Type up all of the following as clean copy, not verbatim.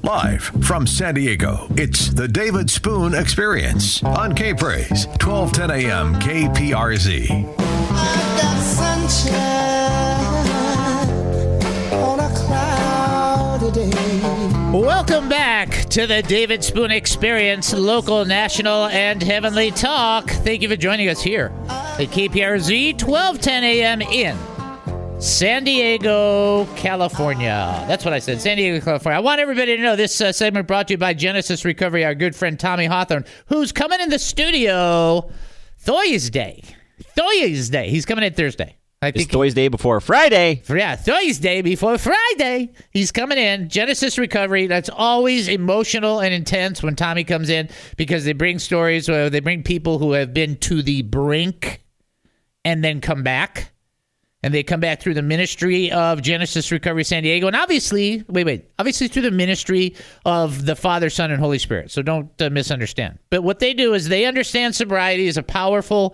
Live from San Diego, it's the David Spoon Experience on K-Praise, 1210 a.m. KPRZ. I've got sunshine on a cloudy day. Welcome back to the David Spoon Experience, local, national, and heavenly talk. Thank you for joining us here at KPRZ, 1210 a.m. in San Diego, California. That's what I said, San Diego, California. I want everybody to know this segment brought to you by Genesis Recovery, our good friend Tommy Hawthorne, who's coming in the studio Thursday. He's coming in Thursday. I think it's Thursday before Friday. Yeah, Thursday before Friday. He's coming in. Genesis Recovery. That's always emotional and intense when Tommy comes in because they bring stories where they bring people who have been to the brink and then come back. And they come back through the ministry of Genesis Recovery San Diego. And obviously, obviously through the ministry of the Father, Son, and Holy Spirit. So don't misunderstand. But what they do is they understand sobriety is a powerful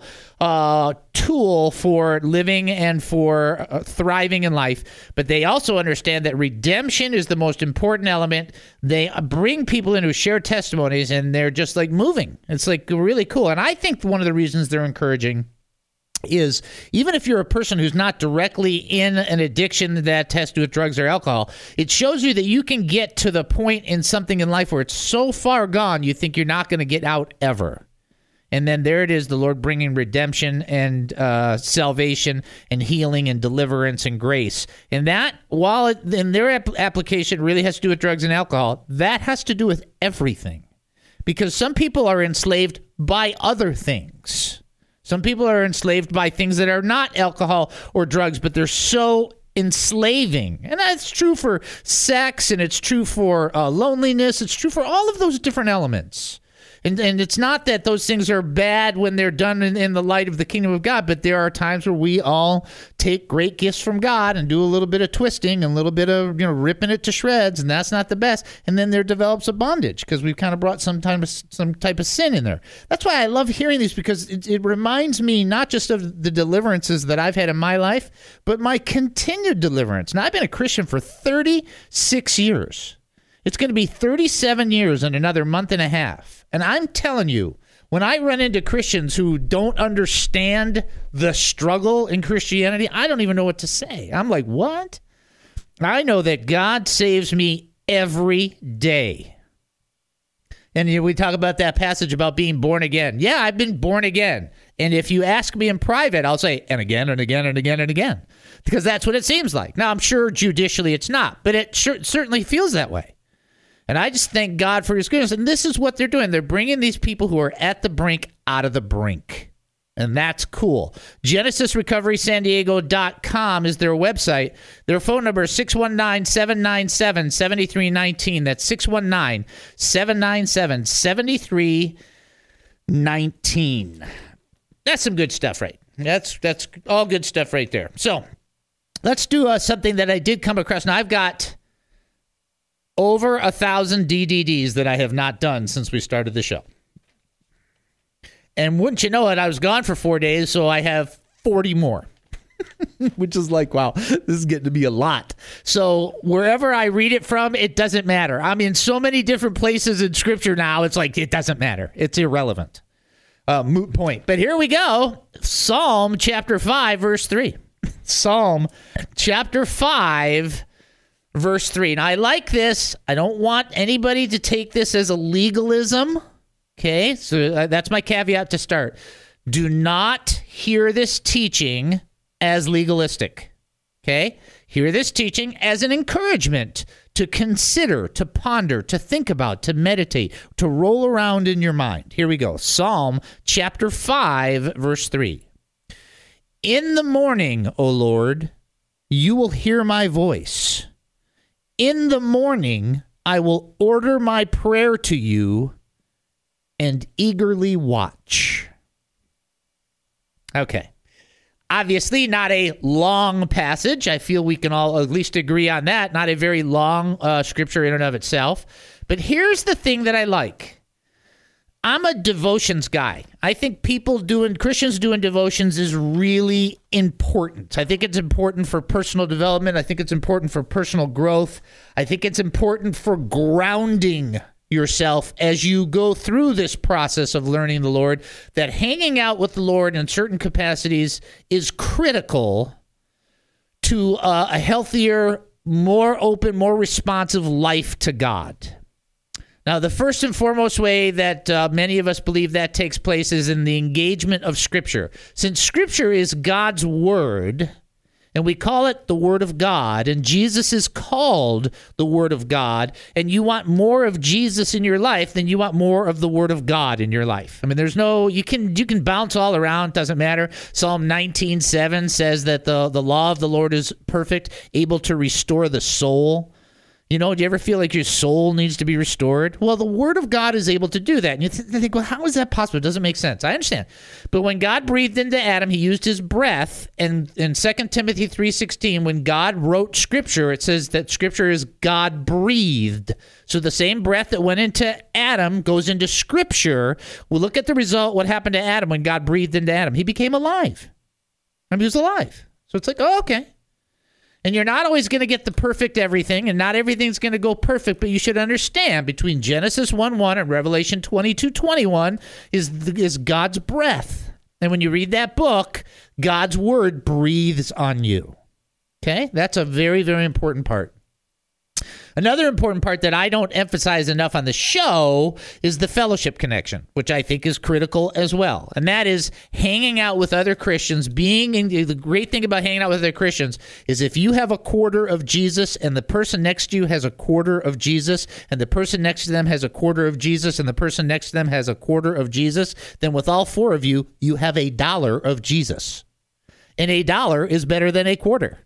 tool for living and for thriving in life. But they also understand that redemption is the most important element. They bring people in who share testimonies, and they're just like moving. It's like really cool. And I think one of the reasons they're encouraging is even if you're a person who's not directly in an addiction that has to do with drugs or alcohol, it shows you that you can get to the point in something in life where it's so far gone you think you're not going to get out ever. And then there it is, the Lord bringing redemption and salvation and healing and deliverance and grace. And that, while in their application really has to do with drugs and alcohol, that has to do with everything. Because some people are enslaved by other things. Some people are enslaved by things that are not alcohol or drugs, but they're so enslaving. And that's true for sex, and it's true for loneliness. It's true for all of those different elements. And it's not that those things are bad when they're done in the light of the kingdom of God, but there are times where we all take great gifts from God and do a little bit of twisting and a little bit of ripping it to shreds, and that's not the best. And then there develops a bondage because we've kind of brought some type of sin in there. That's why I love hearing these, because it reminds me not just of the deliverances that I've had in my life, but my continued deliverance. Now, I've been a Christian for 36 years. It's going to be 37 years in another month and a half. And I'm telling you, when I run into Christians who don't understand the struggle in Christianity, I don't even know what to say. I'm like, what? I know that God saves me every day. And we talk about that passage about being born again. Yeah, I've been born again. And if you ask me in private, I'll say, and again, and again, and again, and again. Because that's what it seems like. Now, I'm sure judicially it's not, but it certainly feels that way. And I just thank God for his goodness. And this is what they're doing. They're bringing these people who are at the brink out of the brink. And that's cool. GenesisRecoverySanDiego.com is their website. Their phone number is 619-797-7319. That's 619-797-7319. That's some good stuff, right? That's all good stuff right there. So let's do something that I did come across. Now, I've got over 1,000 DDDs that I have not done since we started the show. And wouldn't you know it, I was gone for 4 days, so I have 40 more. Which is like, wow, this is getting to be a lot. So wherever I read it from, it doesn't matter. I'm in so many different places in Scripture now, it's like, it doesn't matter. It's irrelevant. Moot point. But here we go. Psalm chapter 5, verse 3. Psalm chapter 5, verse 3. Now, I like this. I don't want anybody to take this as a legalism. Okay, so that's my caveat to start. Do not hear this teaching as legalistic. Okay? Hear this teaching as an encouragement to consider, to ponder, to think about, to meditate, to roll around in your mind. Here we go. Psalm chapter 5, verse 3. In the morning, O Lord, you will hear my voice. In the morning, I will order my prayer to you and eagerly watch. Okay. Obviously, not a long passage. I feel we can all at least agree on that. Not a very long scripture in and of itself. But here's the thing that I like. I'm a devotions guy. I think Christians doing devotions is really important. I think it's important for personal development. I think it's important for personal growth. I think it's important for grounding yourself as you go through this process of learning the Lord, that hanging out with the Lord in certain capacities is critical to a healthier, more open, more responsive life to God. Now, the first and foremost way that many of us believe that takes place is in the engagement of Scripture. Since Scripture is God's Word, and we call it the Word of God, and Jesus is called the Word of God, and you want more of Jesus in your life, then you want more of the Word of God in your life. I mean, there's no, you can bounce all around, doesn't matter. Psalm 19:7 says that the law of the Lord is perfect, able to restore the soul. You know, do you ever feel like your soul needs to be restored? Well, the Word of God is able to do that. And you think, well, how is that possible? It doesn't make sense. I understand. But when God breathed into Adam, he used his breath. And in 2 Timothy 3:16, when God wrote Scripture, it says that Scripture is God-breathed. So the same breath that went into Adam goes into Scripture. Well, look at the result, what happened to Adam when God breathed into Adam. He became alive. I mean, he was alive. So it's like, oh, okay. And you're not always going to get the perfect everything, and not everything's going to go perfect, but you should understand between Genesis 1:1 and Revelation 22:21 is God's breath. And when you read that book, God's Word breathes on you. Okay? That's a very, very important part. Another important part that I don't emphasize enough on the show is the fellowship connection, which I think is critical as well. And that is hanging out with other Christians. The great thing about hanging out with other Christians is if you have a quarter of Jesus and the person next to you has a quarter of Jesus and the person next to them has a quarter of Jesus and the person next to them has a quarter of Jesus, then with all four of you, you have $1 of Jesus. And $1 is better than a quarter.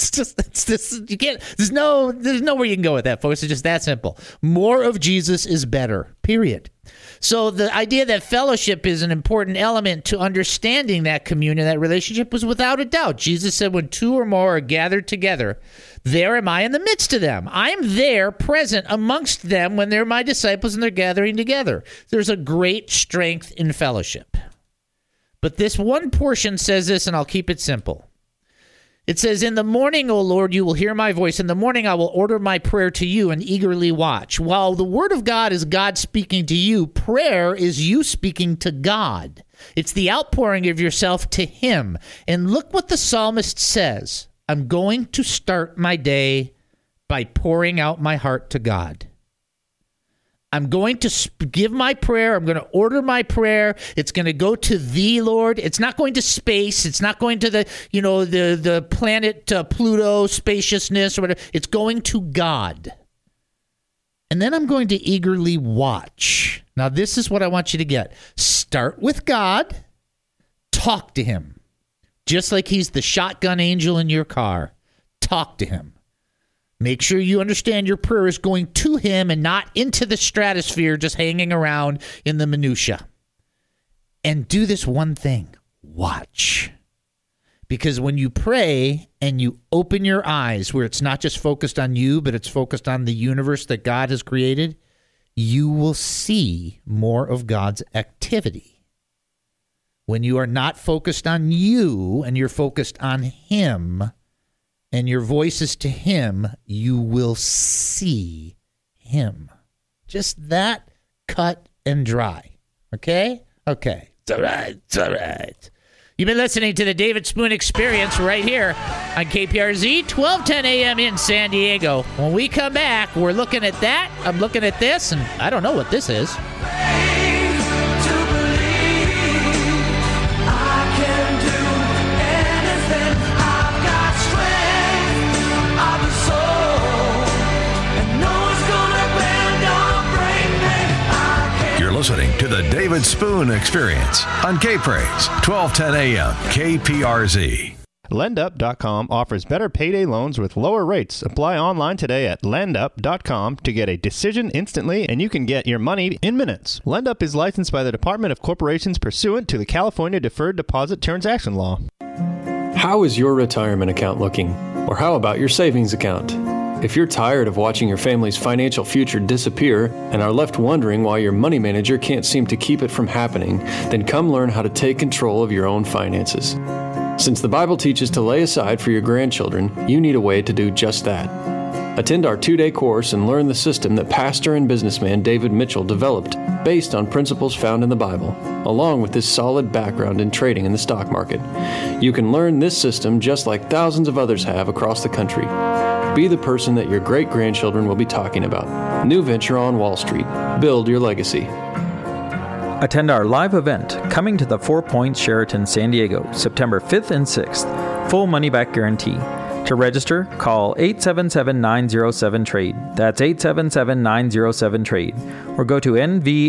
You can't, there's nowhere you can go with that, folks. It's just that simple. More of Jesus is better, period. So the idea that fellowship is an important element to understanding that communion, that relationship, was without a doubt. Jesus said, when two or more are gathered together, there am I in the midst of them. I'm there present amongst them when they're my disciples and they're gathering together. There's a great strength in fellowship. But this one portion says this, and I'll keep it simple. It says, in the morning, O Lord, you will hear my voice. In the morning, I will order my prayer to you and eagerly watch. While the word of God is God speaking to you, prayer is you speaking to God. It's the outpouring of yourself to him. And look what the psalmist says. I'm going to start my day by pouring out my heart to God. I'm going to give my prayer. I'm going to order my prayer. It's going to go to thee, Lord. It's not going to space. It's not going to the planet Pluto spaciousness or whatever. It's going to God. And then I'm going to eagerly watch. Now, this is what I want you to get. Start with God. Talk to him. Just like he's the shotgun angel in your car. Talk to him. Make sure you understand your prayer is going to him and not into the stratosphere, just hanging around in the minutia. And do this one thing. Watch. Because when you pray and you open your eyes where it's not just focused on you, but it's focused on the universe that God has created, you will see more of God's activity. When you are not focused on you and you're focused on him, and your voice is to him, you will see him. Just that cut and dry. Okay? Okay. It's all right. It's all right. You've been listening to the David Spoon Experience right here on KPRZ, 1210 a.m. in San Diego. When we come back, we're looking at that. I'm looking at this, and I don't know what this is. Listening to the David Spoon Experience on K-Praise, 1210 a.m. KPRZ. LendUp.com offers better payday loans with lower rates. Apply online today at LendUp.com to get a decision instantly, and you can get your money in minutes. LendUp is licensed by the Department of Corporations pursuant to the California Deferred Deposit Transaction Law. How is your retirement account looking? Or how about your savings account? If you're tired of watching your family's financial future disappear and are left wondering why your money manager can't seem to keep it from happening, then come learn how to take control of your own finances. Since the Bible teaches to lay aside for your grandchildren, you need a way to do just that. Attend our 2-day course and learn the system that pastor and businessman David Mitchell developed based on principles found in the Bible, along with his solid background in trading in the stock market. You can learn this system just like thousands of others have across the country. Be the person that your great-grandchildren will be talking about. New venture on Wall Street. Build your legacy. Attend our live event, Coming to the 4 Points Sheraton San Diego, September 5th and 6th. Full money-back guarantee. To register, call 877-907-TRADE. That's 877-907-TRADE. Or go to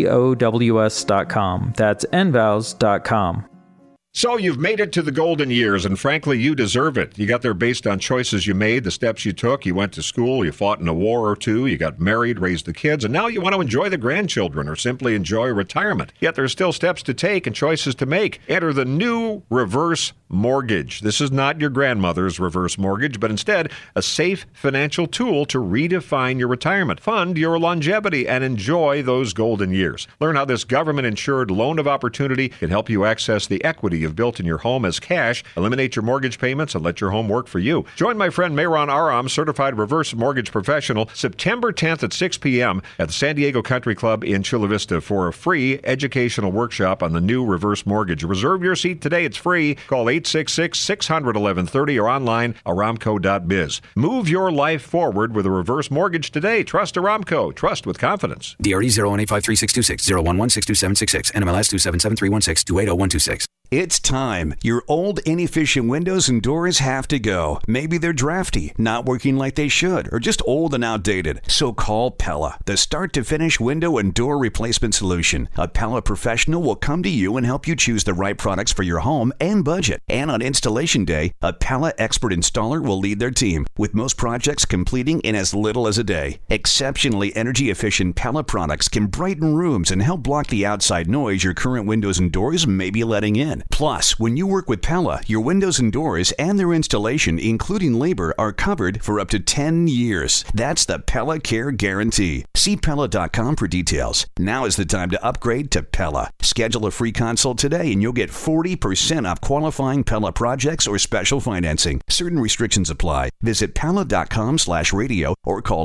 nvows.com. That's nvows.com. So you've made it to the golden years, and frankly, you deserve it. You got there based on choices you made, the steps you took. You went to school, you fought in a war or two, you got married, raised the kids, and now you want to enjoy the grandchildren or simply enjoy retirement. Yet there's still steps to take and choices to make. Enter the new reverse mortgage. This is not your grandmother's reverse mortgage, but instead a safe financial tool to redefine your retirement, fund your longevity, and enjoy those golden years. Learn how this government-insured loan of opportunity can help you access the equity you've built in your home as cash, eliminate your mortgage payments, and let your home work for you. Join my friend Mayron Aram, certified reverse mortgage professional, September 10th at 6 p.m. at the San Diego Country Club in Chula Vista for a free educational workshop on the new reverse mortgage. Reserve your seat today. It's free. Call 866-600-1130 or online, aramco.biz. Move your life forward with a reverse mortgage today. Trust Aramco. Trust with confidence. DRE 0185326, 0116276, NMLS 277316, 280126. It's time. Your old, inefficient windows and doors have to go. Maybe they're drafty, not working like they should, or just old and outdated. So call Pella, the start-to-finish window and door replacement solution. A Pella professional will come to you and help you choose the right products for your home and budget. And on installation day, a Pella expert installer will lead their team, with most projects completing in as little as a day. Exceptionally energy-efficient Pella products can brighten rooms and help block the outside noise your current windows and doors may be letting in. Plus, when you work with Pella, your windows and doors and their installation, including labor, are covered for up to 10 years. That's the Pella Care Guarantee. See Pella.com for details. Now is the time to upgrade to Pella. Schedule a free consult today and you'll get 40% off qualifying Pella projects or special financing. Certain restrictions apply. Visit Pella.com/radio or call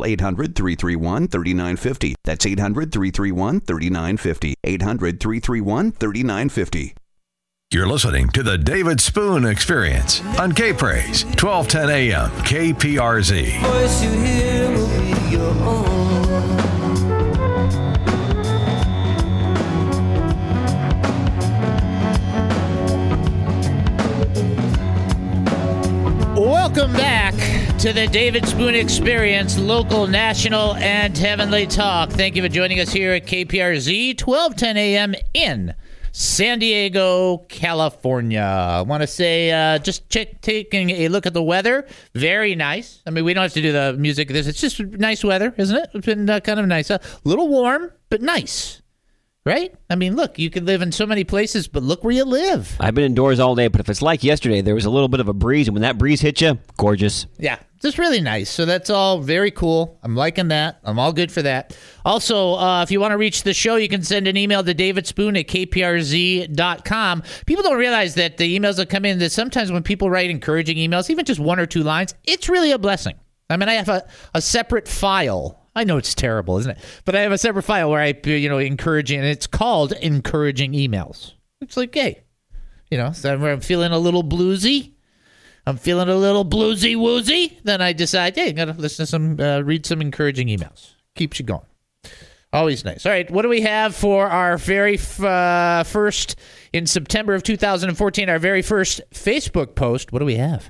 800-331-3950. That's 800-331-3950. 800-331-3950. You're listening to the David Spoon Experience on K-Praise, 1210 AM, KPRZ. Voice you hear will be your own. Welcome back to the David Spoon Experience, local, national, and heavenly talk. Thank you for joining us here at KPRZ, 1210 AM in San Diego, California. I want to say, just taking a look at the weather. Very nice. I mean, we don't have to do the music. It's just nice weather, isn't it? It's been kind of nice. A little warm, but nice. Right? I mean, look, you could live in so many places, but look where you live. I've been indoors all day, but if it's like yesterday, there was a little bit of a breeze, and when that breeze hit you, gorgeous. Yeah, just really nice. So that's all very cool. I'm liking that. I'm all good for that. Also, if you want to reach the show, you can send an email to davidspoon@kprz.com. People don't realize that the emails that come in, that sometimes when people write encouraging emails, even just 1 or 2 lines, it's really a blessing. I mean, I have a separate file. I know it's terrible, isn't it? But I have a separate file where I, encouraging, and it's called Encouraging Emails. It's like, hey, so I'm feeling a little bluesy. I'm feeling a little bluesy woozy. Then I decide, hey, I got to listen to some, read some encouraging emails. Keeps you going. Always nice. All right, what do we have for our very first, in September of 2014, our very first Facebook post? What do we have?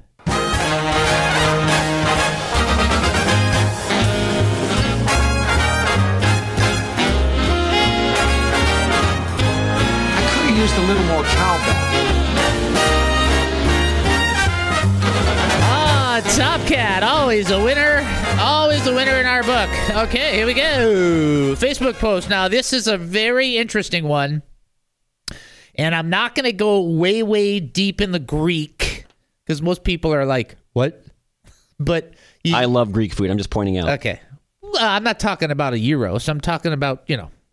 Used a little more cowbell. Top Cat, always a winner. Always a winner in our book. Okay, here we go. Facebook post. Now, this is a very interesting one. And I'm not going to go way, way deep in the Greek because most people are like, what? But I love Greek food. I'm just pointing out. Okay. I'm not talking about a gyros. I'm talking about,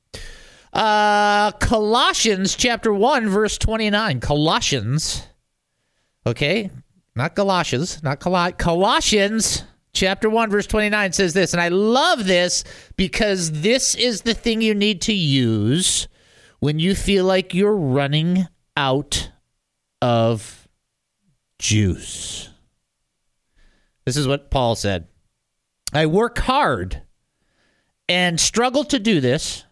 Colossians chapter 1, verse 29. Colossians. Okay. Not Galatians. Not Colossians chapter 1, verse 29 says this. And I love this because this is the thing you need to use when you feel like you're running out of juice. This is what Paul said. I work hard and struggle to do this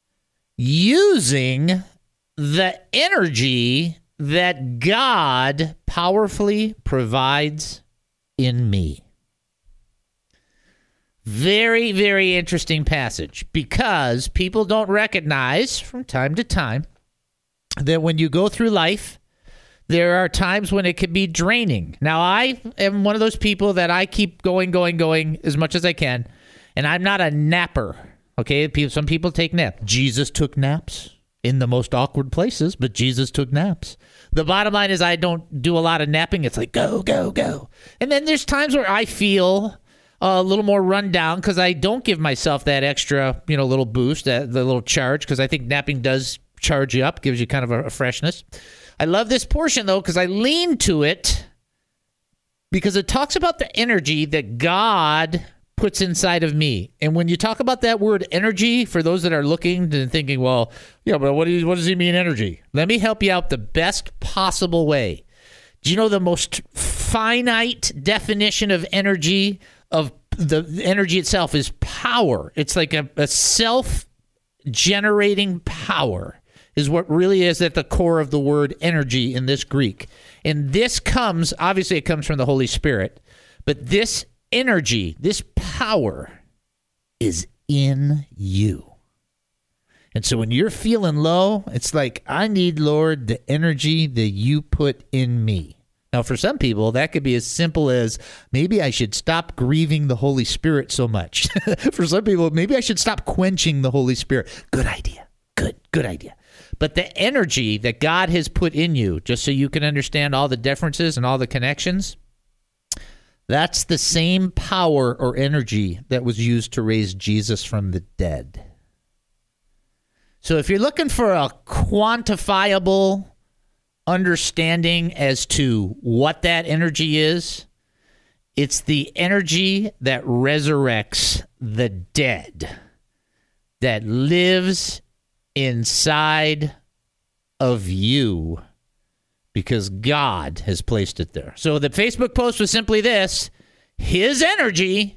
using the energy that God powerfully provides in me. Very, very interesting passage because people don't recognize from time to time that when you go through life, there are times when it can be draining. Now, I am one of those people that I keep going as much as I can, and I'm not a napper, okay? Some people take naps. Jesus took naps in the most awkward places, but Jesus took naps. The bottom line is I don't do a lot of napping. It's like, go, go, go. And then there's times where I feel a little more run down because I don't give myself that extra, little boost, the little charge, because I think napping does charge you up, gives you kind of a freshness. I love this portion, though, because I lean to it because it talks about the energy that God puts inside of me. And when you talk about that word energy, for those that are looking and thinking, well, but what does he mean energy? Let me help you out the best possible way. Do you know the most finite definition of energy, of the energy itself, is power? It's like a self-generating power is what really is at the core of the word energy in this Greek. And this comes, obviously it comes from the Holy Spirit, but this energy, this power is in you. And so when you're feeling low, it's like, I need, Lord, the energy that you put in me. Now, for some people, that could be as simple as, maybe I should stop grieving the Holy Spirit so much. For some people, maybe I should stop quenching the Holy Spirit. Good idea. Good idea. But the energy that God has put in you, just so you can understand all the differences and all the connections, that's the same power or energy that was used to raise Jesus from the dead. So if you're looking for a quantifiable understanding as to what that energy is, it's the energy that resurrects the dead, that lives inside of you because God has placed it there. So the Facebook post was simply this: His energy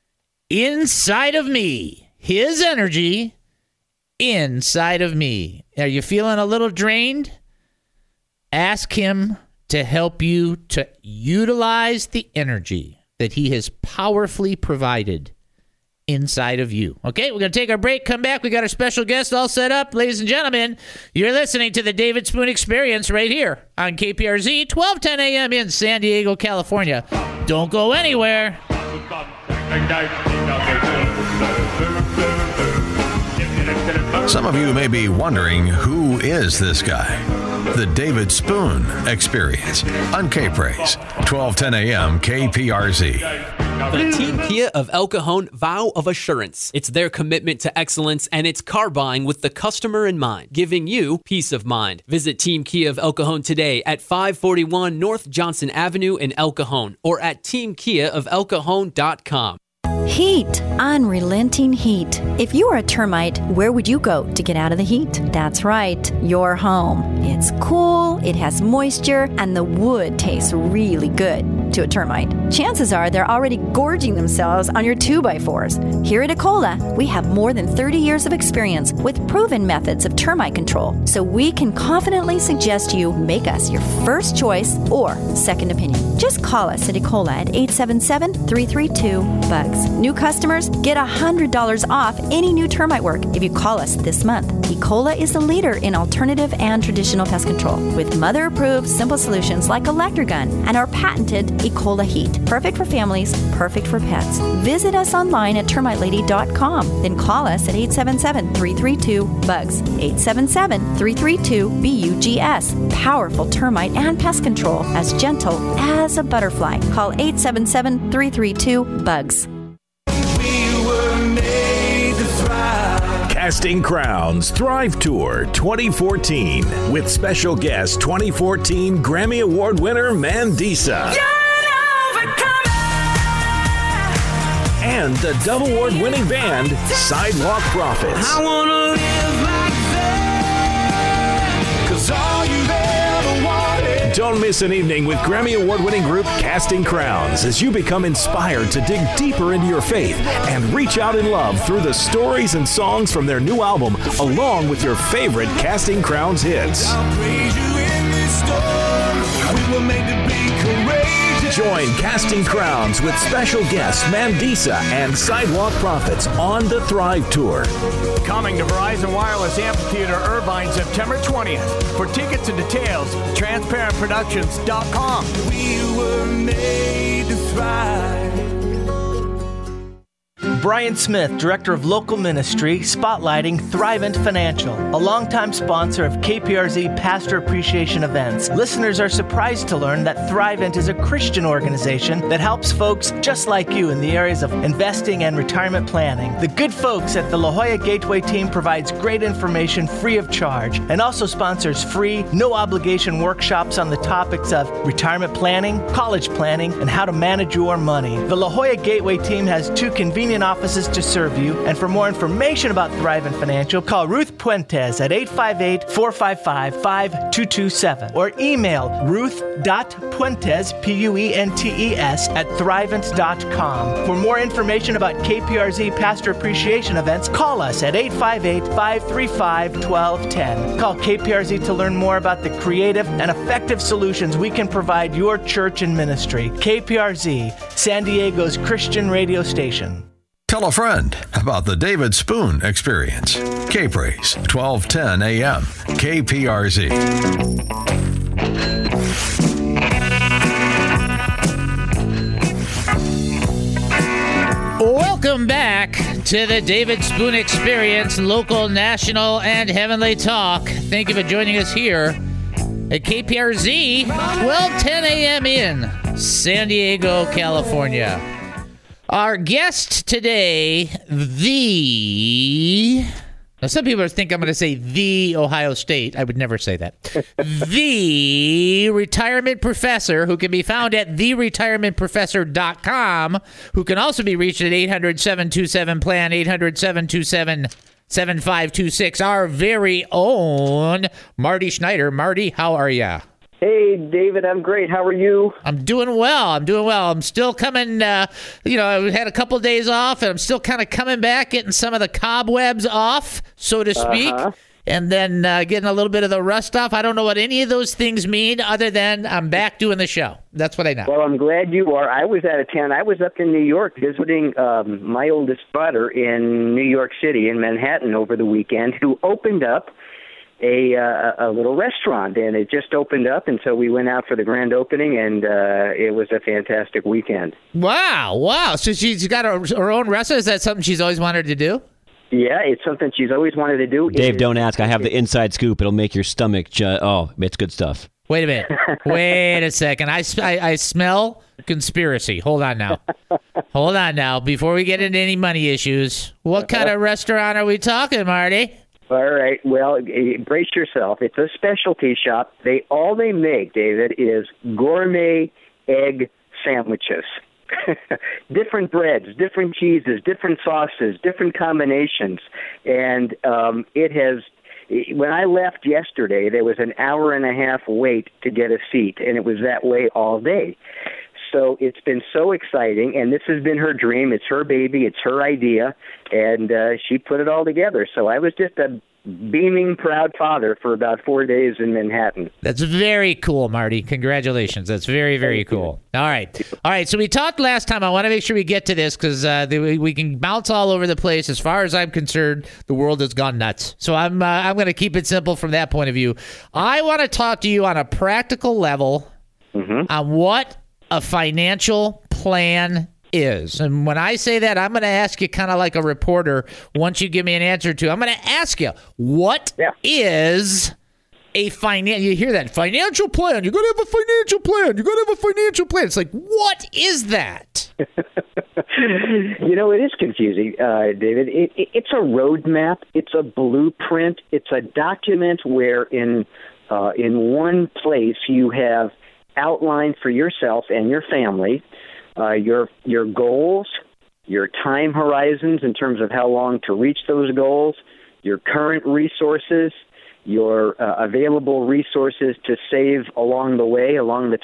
inside of me. His energy inside of me. Are you feeling a little drained? Ask Him to help you to utilize the energy that He has powerfully provided inside of you. Okay, we're going to take our break, come back. We got our special guest all set up. Ladies and gentlemen, you're listening to the David Spoon Experience right here on KPRZ, 1210 a.m. in San Diego, California. Don't go anywhere. Some of you may be wondering, who is this guy? The David Spoon Experience on K-Praise, 1210 a.m. KPRZ. The Team Kia of El Cajon vow of assurance. It's their commitment to excellence, and it's car buying with the customer in mind, giving you peace of mind. Visit Team Kia of El Cajon today at 541 North Johnson Avenue in El Cajon or at teamkiaofelcajon.com. Heat. Unrelenting heat. If you were a termite, where would you go to get out of the heat? That's right, your home. It's cool, it has moisture, and the wood tastes really good to a termite. Chances are they're already gorging themselves on your 2x4s. Here at Ecola, we have more than 30 years of experience with proven methods of termite control, so we can confidently suggest you make us your first choice or second opinion. Just call us at Ecola at 877-332-BUGS. New customers get $100 off any new termite work if you call us this month. Ecola is the leader in alternative and traditional pest control with mother-approved simple solutions like Electrogun and our patented Ecola Heat. Perfect for families, perfect for pets. Visit us online at termitelady.com. Then call us at 877-332-BUGS. 877-332-BUGS. Powerful termite and pest control as gentle as a butterfly. Call 877-332-BUGS. Casting Crowns Thrive Tour 2014 with special guest 2014 Grammy Award winner Mandisa. And the Dove Award winning band Sidewalk Prophets. I wanna live like that, 'cause all you've ever wanted. Don't miss an evening with Grammy Award winning group Casting Crowns as you become inspired to dig deeper into your faith and reach out in love through the stories and songs from their new album, along with your favorite Casting Crowns hits. I'll praise you in this storm. We were made to be courageous. Join Casting Crowns with special guests Mandisa and Sidewalk Prophets on the Thrive Tour. Coming to Verizon Wireless Amphitheater Irvine September 20th. For tickets and details, transparentproductions.com. We were made to thrive. Brian Smith, Director of Local Ministry, spotlighting Thrivent Financial, a longtime sponsor of KPRZ Pastor Appreciation Events. Listeners are surprised to learn that Thrivent is a Christian organization that helps folks just like you in the areas of investing and retirement planning. The good folks at the La Jolla Gateway team provides great information free of charge and also sponsors free, no-obligation workshops on the topics of retirement planning, college planning, and how to manage your money. The La Jolla Gateway team has 2 convenient offices to serve you, and for more information about Thrivent Financial, call Ruth Puentes at 858-455-5227 or email ruth.puentes, Puentes, at thrivent.com. For more information about KPRZ Pastor Appreciation Events, call us at 858-535-1210. Call KPRZ to learn more about the creative and effective solutions we can provide your church and ministry. KPRZ, San Diego's Christian radio station. Tell a friend about the David Spoon Experience. K-Praise, 1210 AM, KPRZ. Welcome back to the David Spoon Experience, local, national, and heavenly talk. Thank you for joining us here at KPRZ, 1210 AM in San Diego, California. Our guest today, now some people think I'm going to say the Ohio State. I would never say that. The retirement professor, who can be found at theretirementprofessor.com, who can also be reached at 800-727-PLAN, 800-727-7526. Our very own Marty Schneider. Marty, how are ya? Hey, David, I'm great. How are you? I'm doing well. I'm still coming, I had a couple of days off, and I'm still kind of coming back, getting some of the cobwebs off, so to speak, and then getting a little bit of the rust off. I don't know what any of those things mean other than I'm back doing the show. That's what I know. Well, I'm glad you are. I was out of town. I was up in New York visiting my oldest daughter in New York City, in Manhattan, over the weekend, who opened up a little restaurant, and it just opened up, and so we went out for the grand opening, and it was a fantastic weekend. Wow. So she's got her own restaurant? Is that something she's always wanted to do? Yeah, it's something she's always wanted to do. Dave, don't ask. I have the inside scoop. It'll make your stomach it's good stuff. Wait a minute. Wait a second. I smell conspiracy. Hold on now. Before we get into any money issues, what kind of restaurant are we talking, Marty? All right. Well, brace yourself. It's a specialty shop. All they make, David, is gourmet egg sandwiches. Different breads, different cheeses, different sauces, different combinations. And it has, when I left yesterday, there was an hour and a half wait to get a seat, and it was that way all day. So it's been so exciting, and this has been her dream. It's her baby. It's her idea, and she put it all together. So I was just a beaming, proud father for about 4 days in Manhattan. That's very cool, Marty. Congratulations. That's very, very cool. All right. So we talked last time. I want to make sure we get to this because we can bounce all over the place. As far as I'm concerned, the world has gone nuts. So I'm going to keep it simple from that point of view. I want to talk to you on a practical level on what a financial plan is. And when I say that, I'm going to ask you kind of like a reporter. Once you give me an answer to, I'm going to ask you, what is a you hear that financial plan? You got to have a financial plan. You got to have a financial plan. It's like, what is that? It is confusing, David. It's a roadmap. It's a blueprint. It's a document where in one place you have outlined for yourself and your family your goals, your time horizons in terms of how long to reach those goals, your current resources, your available resources to save along the way, along the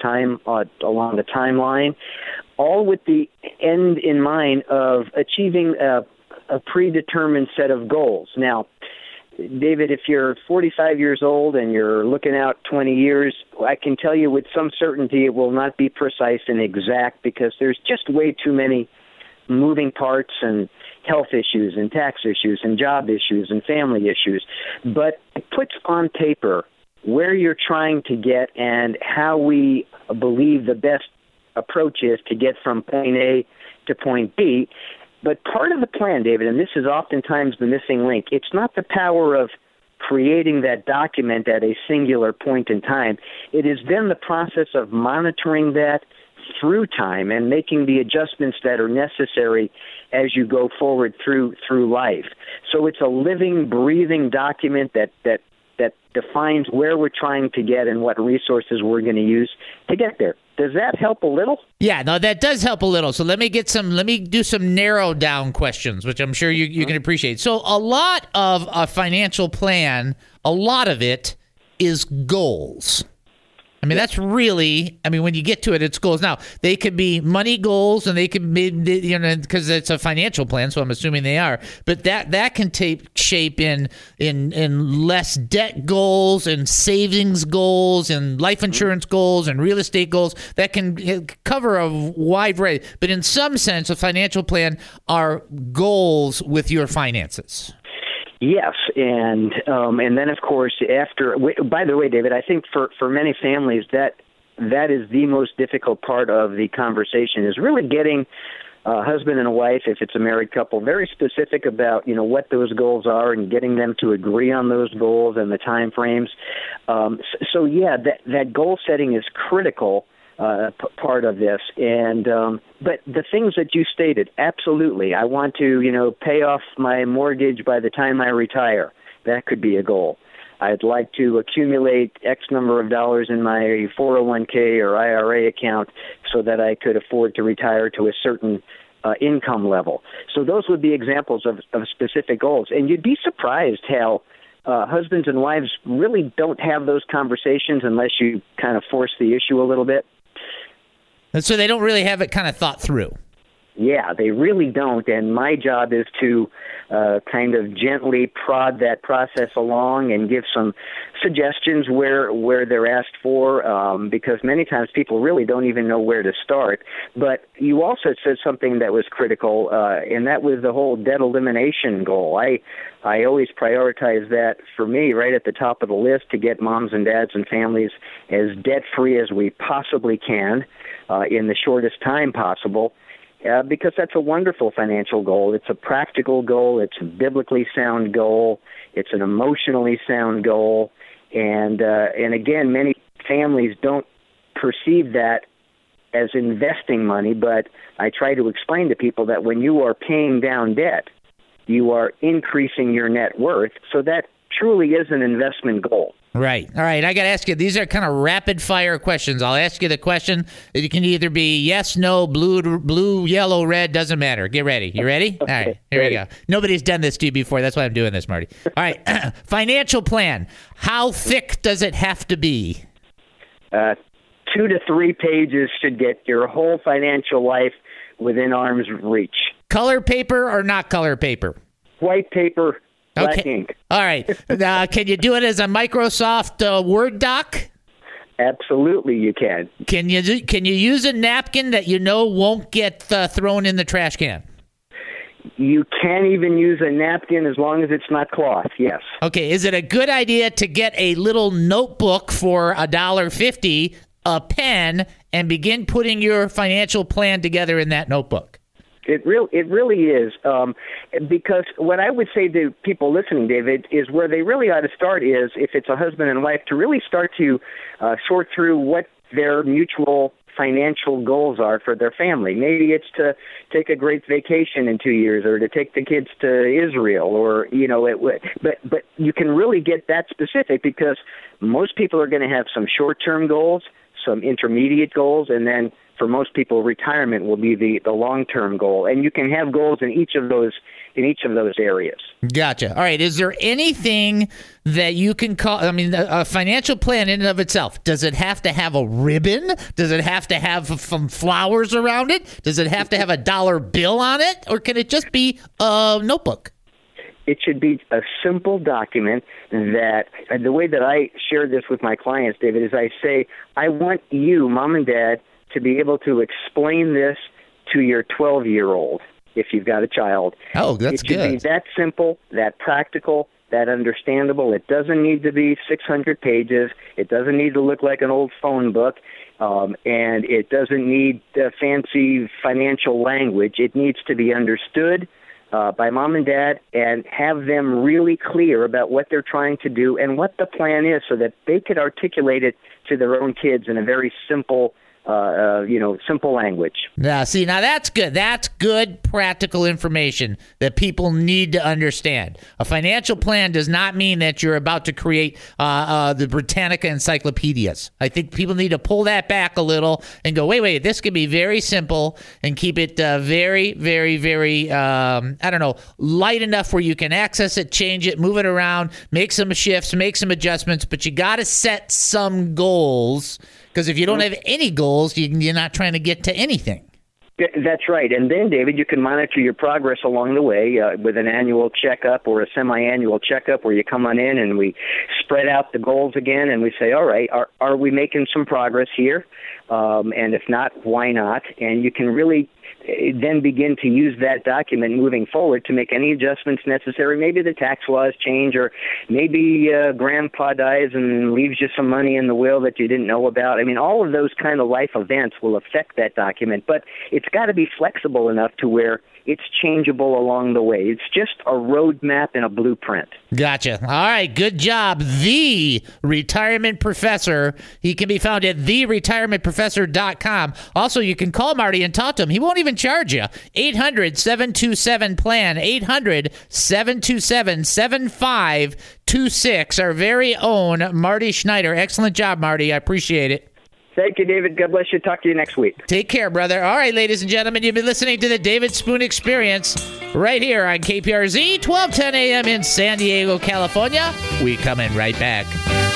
timeline, all with the end in mind of achieving a predetermined set of goals. Now, David, if you're 45 years old and you're looking out 20 years, I can tell you with some certainty it will not be precise and exact because there's just way too many moving parts and health issues and tax issues and job issues and family issues. But it puts on paper where you're trying to get and how we believe the best approach is to get from point A to point B. But part of the plan, David, and this is oftentimes the missing link, it's not the power of creating that document at a singular point in time. It is then the process of monitoring that through time and making the adjustments that are necessary as you go forward through life. So it's a living, breathing document that defines where we're trying to get and what resources we're going to use to get there. Does that help a little? Yeah, no, that does help a little. So let me do some narrowed down questions, which I'm sure you can appreciate. So a lot of a financial plan, a lot of it is goals. I mean, that's really, when you get to it, it's goals. Now, they could be money goals and they could be, because it's a financial plan, so I'm assuming they are. But that can take shape in less debt goals and savings goals and life insurance goals and real estate goals. That can cover a wide variety. But in some sense, a financial plan are goals with your finances. Yes, and then of course after. By the way, David, I think for many families that is the most difficult part of the conversation is really getting a husband and a wife, if it's a married couple, very specific about what those goals are and getting them to agree on those goals and the time frames. So yeah, that goal setting is critical. Part of this, and but the things that you stated, absolutely. I want to, pay off my mortgage by the time I retire. That could be a goal. I'd like to accumulate X number of dollars in my 401k or IRA account so that I could afford to retire to a certain income level. So those would be examples of specific goals, and you'd be surprised how husbands and wives really don't have those conversations unless you kind of force the issue a little bit. And so they don't really have it kind of thought through. Yeah, they really don't. And my job is to kind of gently prod that process along and give some suggestions where they're asked for, because many times people really don't even know where to start. But you also said something that was critical, and that was the whole debt elimination goal. I always prioritize that for me right at the top of the list to get moms and dads and families as debt-free as we possibly can in the shortest time possible. Because that's a wonderful financial goal. It's a practical goal. It's a biblically sound goal. It's an emotionally sound goal. And again, many families don't perceive that as investing money, but I try to explain to people that when you are paying down debt, you are increasing your net worth. So that truly is an investment goal. Right. All right. I got to ask you, these are kind of rapid fire questions. I'll ask you the question. It can either be yes, no, blue, yellow, red, doesn't matter. Get ready. You ready? All right. Here we go. Nobody's done this to you before. That's why I'm doing this, Marty. All right. Financial plan. How thick does it have to be? 2 to 3 pages should get your whole financial life within arm's reach. Color paper or not color paper? White paper. Black ink. All right. Can you do it as a Microsoft Word doc? Absolutely, you can. Can you use a napkin that you know won't get thrown in the trash can? You can even use a napkin as long as it's not cloth, yes. Okay, is it a good idea to get a little notebook for $1.50, a pen, and begin putting your financial plan together in that notebook? It really is, because what I would say to people listening, David, is where they really ought to start is, if it's a husband and wife, to really start to sort through what their mutual financial goals are for their family. Maybe it's to take a great vacation in 2 years, or to take the kids to Israel, or but you can really get that specific, because most people are going to have some short-term goals, some intermediate goals, and then for most people, retirement will be the long-term goal, and you can have goals in each of those areas. Gotcha. All right. Is there anything that you can call? I mean, a financial plan in and of itself, does it have to have a ribbon? Does it have to have some flowers around it? Does it have to have a dollar bill on it, or can it just be a notebook? It should be a simple document that, and the way that I share this with my clients, David, is I say, I want you, mom and dad, to be able to explain this to your 12-year-old if you've got a child. Oh, that's good. It should be that simple, that practical, that understandable. It doesn't need to be 600 pages. It doesn't need to look like an old phone book. And it doesn't need fancy financial language. It needs to be understood by mom and dad, and have them really clear about what they're trying to do and what the plan is, so that they could articulate it to their own kids in a very simple simple language. Now that's good. That's good practical information that people need to understand. A financial plan does not mean that you're about to create the Britannica encyclopedias. I think people need to pull that back a little and go, wait, this can be very simple, and keep it very, very, very, light enough where you can access it, change it, move it around, make some shifts, make some adjustments, but you got to set some goals. Because if you don't have any goals, you're not trying to get to anything. That's right. And then, David, you can monitor your progress along the way with an annual checkup or a semi-annual checkup, where you come on in and we spread out the goals again, and we say, all right, are we making some progress here? And if not, why not? And you can really then begin to use that document moving forward to make any adjustments necessary. Maybe the tax laws change, or maybe grandpa dies and leaves you some money in the will that you didn't know about. I mean, all of those kind of life events will affect that document, but it's got to be flexible enough to where it's changeable along the way. It's just a roadmap and a blueprint. Gotcha. All right, good job. The Retirement Professor. He can be found at theretirementprofessor.com. Also, you can call Marty and talk to him. He won't even charge you. 800-727-PLAN. 800-727-7526. Our very own Marty Schneider. Excellent job, Marty. I appreciate it. Thank you, David. God bless you. Talk to you next week. Take care, brother. All right, ladies and gentlemen, you've been listening to the David Spoon Experience right here on KPRZ, 1210 a.m. in San Diego, California. We coming right back.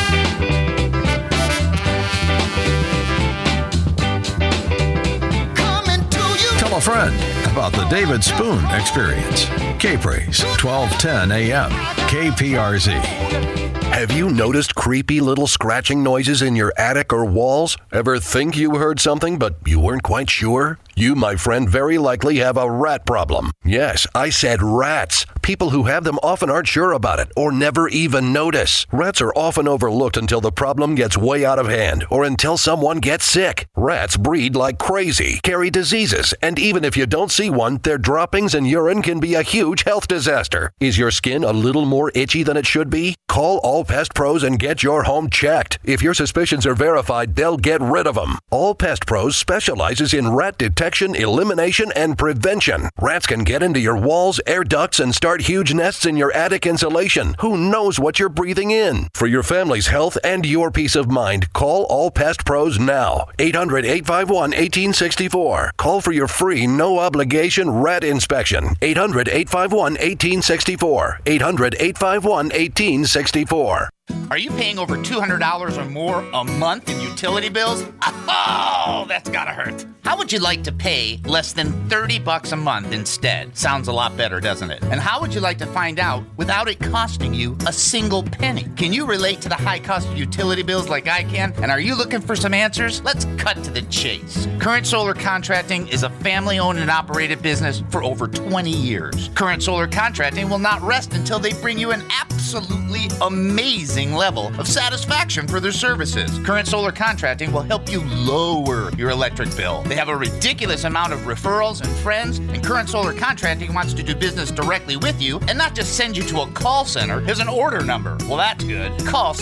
Tell a friend about the David Spoon Experience. K-Praise, 1210 a.m. KPRZ. Have you noticed creepy little scratching noises in your attic or walls? Ever think you heard something but you weren't quite sure? You, my friend, very likely have a rat problem. Yes, I said rats. People who have them often aren't sure about it or never even notice. Rats are often overlooked until the problem gets way out of hand or until someone gets sick. Rats breed like crazy, carry diseases, and even if you don't see one, their droppings and urine can be a huge health disaster. Is your skin a little more itchy than it should be? Call All Pest Pros and get your home checked. If your suspicions are verified, they'll get rid of them. All Pest Pros specializes in rat detection, elimination, and prevention. Rats can get into your walls, air ducts, and start huge nests in your attic insulation. Who knows what you're breathing in? For your family's health and your peace of mind, call All Pest Pros now. 800-851-1864. Call for your free, no-obligation rat inspection. 800-851-1864. 800-851-1864. Are you paying over $200 or more a month in utility bills? Oh, that's gotta hurt. How would you like to pay less than $30 a month instead? Sounds a lot better, doesn't it? And how would you like to find out without it costing you a single penny? Can you relate to the high cost of utility bills like I can? And are you looking for some answers? Let's cut to the chase. Current Solar Contracting is a family-owned and operated business for over 20 years. Current Solar Contracting will not rest until they bring you an absolutely amazing level of satisfaction for their services. Current Solar Contracting will help you lower your electric bill. They have a ridiculous amount of referrals and friends, and Current Solar Contracting wants to do business directly with you and not just send you to a call center. There's an order number. Well, that's good. Call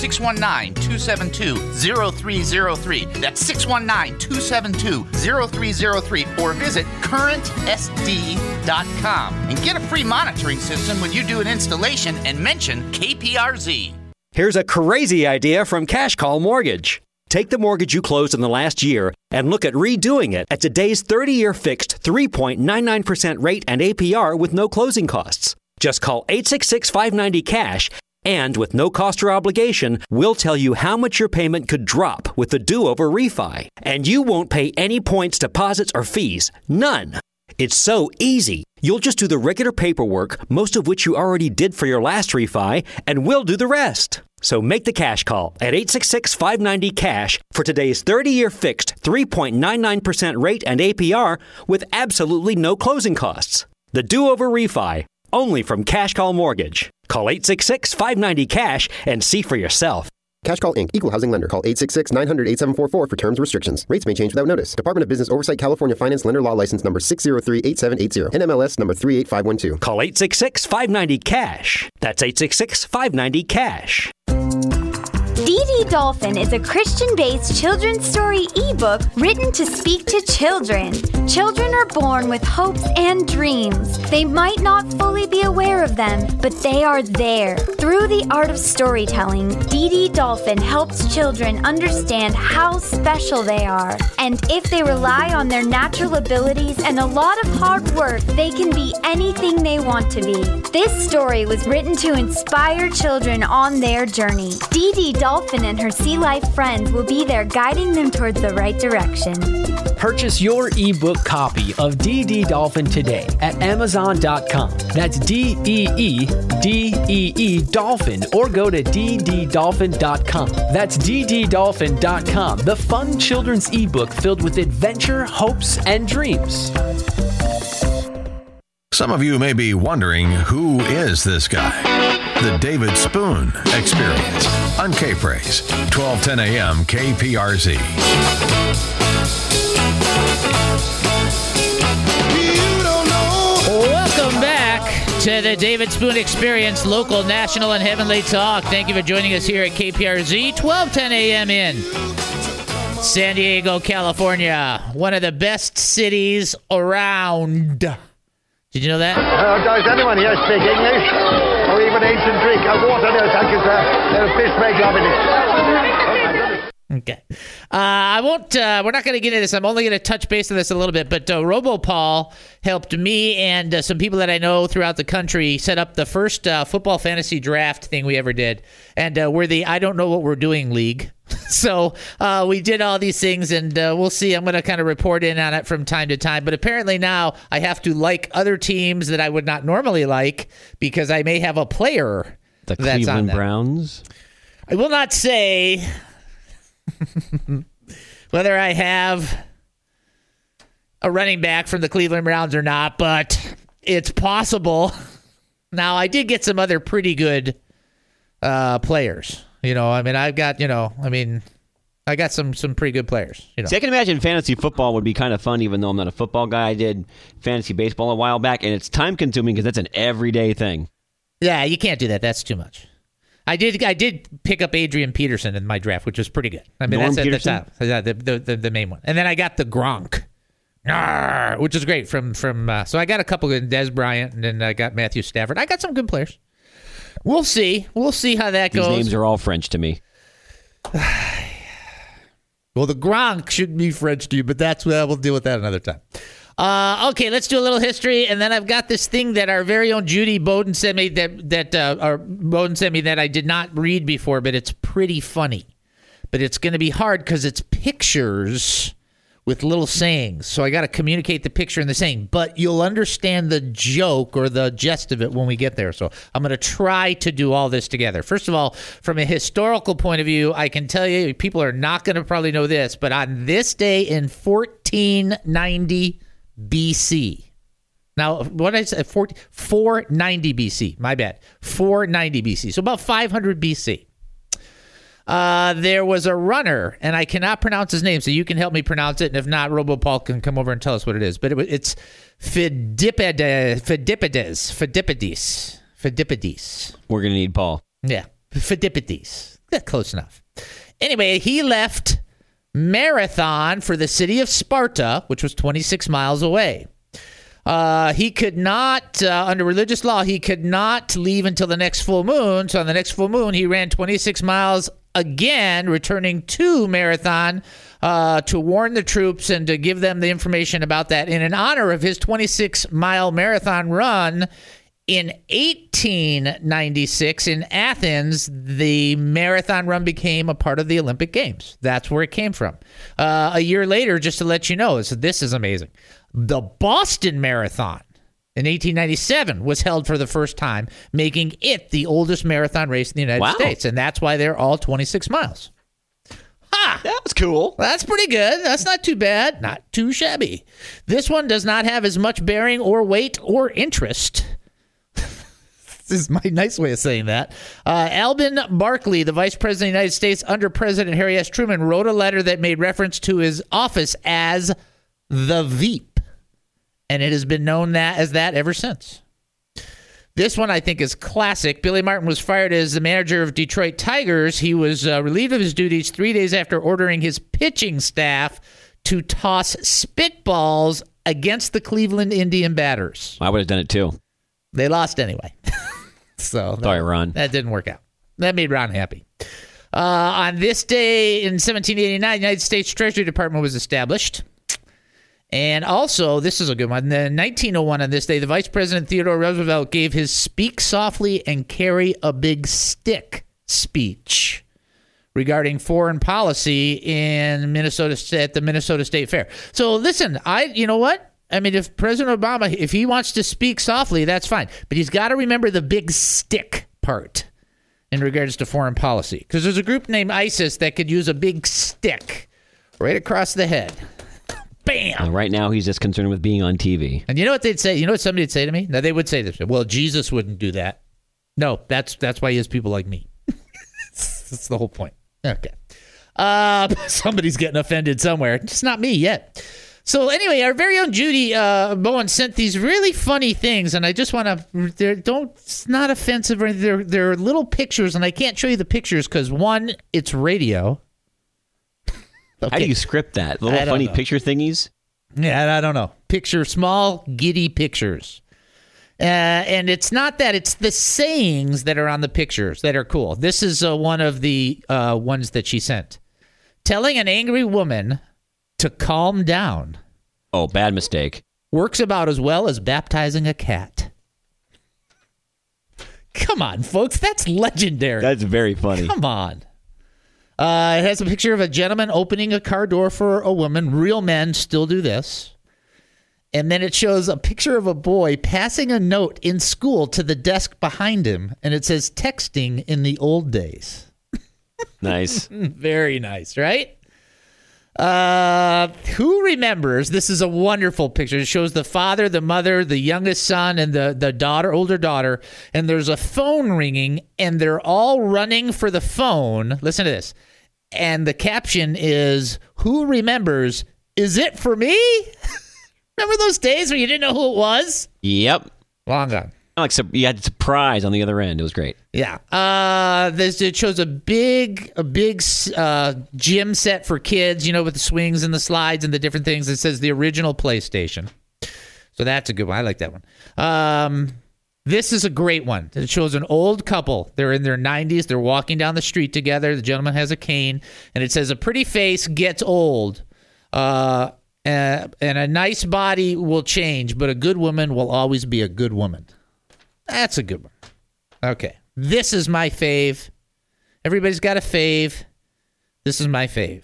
619-272-0303. That's 619-272-0303, or visit currentsd.com and get a free monitoring system when you do an installation and mention KPRZ. Here's a crazy idea from Cash Call Mortgage. Take the mortgage you closed in the last year and look at redoing it at today's 30-year fixed 3.99% rate and APR with no closing costs. Just call 866-590-CASH, and with no cost or obligation, we'll tell you how much your payment could drop with the do-over refi. And you won't pay any points, deposits, or fees. None. It's so easy. You'll just do the regular paperwork, most of which you already did for your last refi, and we'll do the rest. So make the cash call at 866-590-CASH for today's 30-year fixed 3.99% rate and APR with absolutely no closing costs. The do-over refi, only from Cash Call Mortgage. Call 866-590-CASH and see for yourself. Cash Call Inc. Equal Housing Lender. Call 866-900-8744 for terms and restrictions. Rates may change without notice. Department of Business Oversight California Finance Lender Law License Number 6038780. NMLS Number 38512. Call 866-590-CASH. That's 866-590-CASH. DD Dolphin is a Christian-based children's story ebook written to speak to children. Children are born with hopes and dreams. They might not fully be aware of them, but they are there. Through the art of storytelling, DD Dolphin helps children understand how special they are. And if they rely on their natural abilities and a lot of hard work, they can be anything they want to be. This story was written to inspire children on their journey. DD Dolphin and her sea life friends will be there guiding them towards the right direction. Purchase your ebook copy of DD Dolphin today at Amazon.com. That's DEEDEE Dolphin, or go to DDDolphin.com. That's DDDolphin.com, the fun children's ebook filled with adventure, hopes, and dreams. Some of you may be wondering, who is this guy? The David Spoon Experience on K-Praise, 1210 a.m. KPRZ. Welcome back to the David Spoon Experience, local, national, and heavenly talk. Thank you for joining us here at KPRZ, 1210 a.m. in San Diego, California, one of the best cities around. Did you know that? Does anyone here speak English? Or even ancient Greek? Water there, thank you, sir. Fish may love it. Okay. I won't, we're not going to get into this. I'm only going to touch base on this a little bit, but RoboPaul helped me and some people that I know throughout the country set up the first football fantasy draft thing we ever did. And we're the I Don't Know What We're Doing League. So we did all these things, and we'll see. I'm going to kind of report in on it from time to time. But apparently now I have to like other teams that I would not normally like because I may have a player that's Cleveland on them. Browns? I will not say whether I have a running back from the Cleveland Browns or not, but it's possible. Now, I did get some other pretty good players. You know, I mean, I got some pretty good players. You know. See, I can imagine fantasy football would be kind of fun, even though I'm not a football guy. I did fantasy baseball a while back, and it's time-consuming because that's an everyday thing. Yeah, you can't do that. That's too much. I did pick up Adrian Peterson in my draft, which was pretty good. I mean, that's the main one. And then I got the Gronk, which is great from. So I got a couple of Des Bryant, and then I got Matthew Stafford. I got some good players. We'll see. We'll see how that goes. These names are all French to me. Well, the Gronk shouldn't be French to you, but we'll deal with that another time. Okay, let's do a little history, and then I've got this thing that our very own Judy Bowden sent me that I did not read before, but it's pretty funny. But it's going to be hard because it's pictures with little sayings. So I got to communicate the picture and the saying. But you'll understand the joke or the gist of it when we get there. So I'm going to try to do all this together. First of all, from a historical point of view, I can tell you people are not going to probably know this, but on this day in 1490 BC. Now, what did I say? 490 BC. My bad. 490 BC. So about 500 BC. There was a runner, and I cannot pronounce his name, so you can help me pronounce it. And if not, RoboPaul can come over and tell us what it is. But it's Phidippides. We're going to need Paul. Yeah, Phidippides. Yeah, close enough. Anyway, he left Marathon for the city of Sparta, which was 26 miles away. He could not, under religious law, he could not leave until the next full moon. So on the next full moon, he ran 26 miles again, returning to Marathon to warn the troops and to give them the information about that. And in honor of his 26-mile marathon run, in 1896 in Athens, the marathon run became a part of the Olympic Games. That's where it came from. A year later, just to let you know, so this is amazing, the Boston Marathon in 1897 was held for the first time, making it the oldest marathon race in the United States. And that's why they're all 26 miles. Ha! That was cool. That's pretty good. That's not too bad. Not too shabby. This one does not have as much bearing or weight or interest. This is my nice way of saying that. Alben Barkley, the Vice President of the United States under President Harry S. Truman, wrote a letter that made reference to his office as the Veep. And it has been known as that ever since. This one I think is classic. Billy Martin was fired as the manager of Detroit Tigers. He was relieved of his duties 3 days after ordering his pitching staff to toss spitballs against the Cleveland Indian batters. I would have done it too. They lost anyway. So sorry, Ron. That didn't work out. That made Ron happy. On this day in 1789, the United States Treasury Department was established. And also, this is a good one. In 1901, on this day, the Vice President Theodore Roosevelt gave his Speak Softly and Carry a Big Stick speech regarding foreign policy in Minnesota at the Minnesota State Fair. So listen, you know what? I mean, if President Obama, if he wants to speak softly, that's fine. But he's got to remember the big stick part in regards to foreign policy. Because there's a group named ISIS that could use a big stick right across the head. Bam! And right now, he's just concerned with being on TV. And you know what they'd say? You know what somebody would say to me? No, they would say this. Well, Jesus wouldn't do that. No, that's why he has people like me. That's the whole point. Okay. Somebody's getting offended somewhere. It's not me yet. So anyway, our very own Judy Bowen sent these really funny things, and I just want to, it's not offensive or anything. They're little pictures, and I can't show you the pictures because, one, it's radio. Okay. How do you script that? Little funny picture thingies? Yeah, I don't know. Small, giddy pictures. And it's not that. It's the sayings that are on the pictures that are cool. This is one of the ones that she sent. Telling an angry woman to calm down. Oh, bad mistake. Works about as well as baptizing a cat. Come on, folks. That's legendary. That's very funny. Come on. It has a picture of a gentleman opening a car door for a woman. Real men still do this. And then it shows a picture of a boy passing a note in school to the desk behind him. And it says texting in the old days. Nice. Very nice, right? Who remembers? This is a wonderful picture. It shows the father, the mother, the youngest son, and the daughter, older daughter. And there's a phone ringing, and they're all running for the phone. Listen to this. And the caption is, "Who remembers? Is it for me?" Remember those days where you didn't know who it was? Yep. Long gone. Like you had a surprise on the other end. It was great. Yeah. It shows a big gym set for kids, with the swings and the slides and the different things. It says the original PlayStation. So that's a good one. I like that one. This is a great one. It shows an old couple. They're in their 90s. They're walking down the street together. The gentleman has a cane. And it says, "A pretty face gets old." And a nice body will change, but a good woman will always be a good woman. That's a good one. Okay. This is my fave. Everybody's got a fave. This is my fave.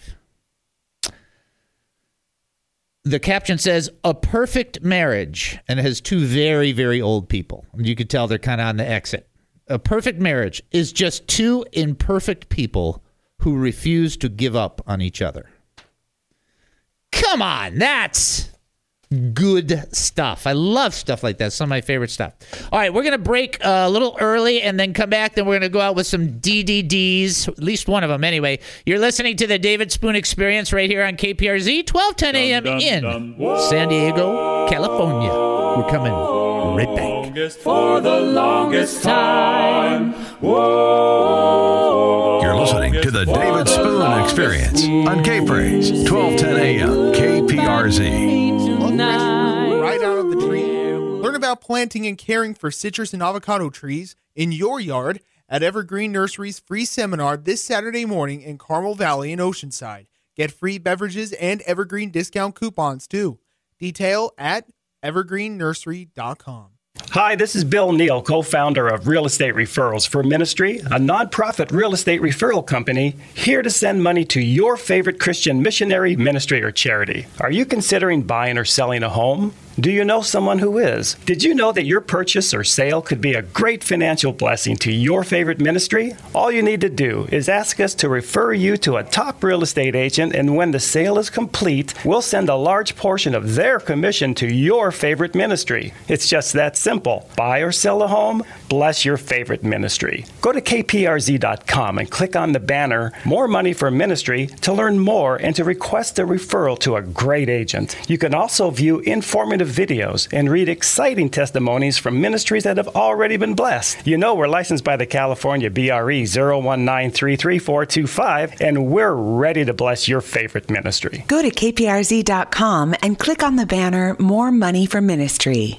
The caption says, a perfect marriage, and it has two very, very old people. You could tell they're kind of on the exit. A perfect marriage is just two imperfect people who refuse to give up on each other. Come on, that's good stuff. I love stuff like that. Some of my favorite stuff. All right, we're going to break a little early and then come back. Then we're going to go out with some DDDs, at least one of them anyway. You're listening to the David Spoon Experience right here on KPRZ, 1210 a.m. in San Diego, California. We're coming right back. For the longest time. You're listening to the David Spoon Experience on K-Praise, 1210 a.m. KPRZ. Right out of the tree. Learn about planting and caring for citrus and avocado trees in your yard at Evergreen Nursery's free seminar this Saturday morning in Carmel Valley in Oceanside. Get free beverages and Evergreen discount coupons too. Detail at evergreennursery.com. Hi, this is Bill Neal, co-founder of Real Estate Referrals for Ministry, a nonprofit real estate referral company here to send money to your favorite Christian missionary, ministry, or charity. Are you considering buying or selling a home? Do you know someone who is? Did you know that your purchase or sale could be a great financial blessing to your favorite ministry? All you need to do is ask us to refer you to a top real estate agent, and when the sale is complete, we'll send a large portion of their commission to your favorite ministry. It's just that simple. Buy or sell a home, bless your favorite ministry. Go to kprz.com and click on the banner, More Money for Ministry, to learn more and to request a referral to a great agent. You can also view informative videos and read exciting testimonies from ministries that have already been blessed. You know we're licensed by the California BRE 019333425, and we're ready to bless your favorite ministry. Go to kprz.com and click on the banner More Money for Ministry.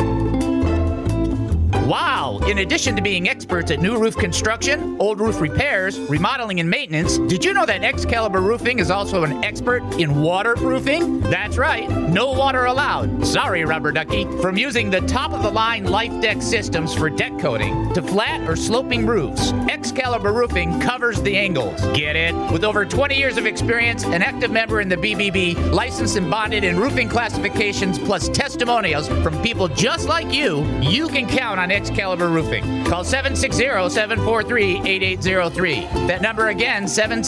Wow! In addition to being experts at new roof construction, old roof repairs, remodeling, and maintenance, did you know that Excalibur Roofing is also an expert in waterproofing? That's right, no water allowed. Sorry, Rubber Ducky. From using the top-of-the-line Life Deck systems for deck coating to flat or sloping roofs, Excalibur Roofing covers the angles. Get it? With over 20 years of experience, an active member in the BBB, licensed and bonded in roofing classifications, plus testimonials from people just like you can count on Excalibur Roofing. Call 760-743-8803. That number again,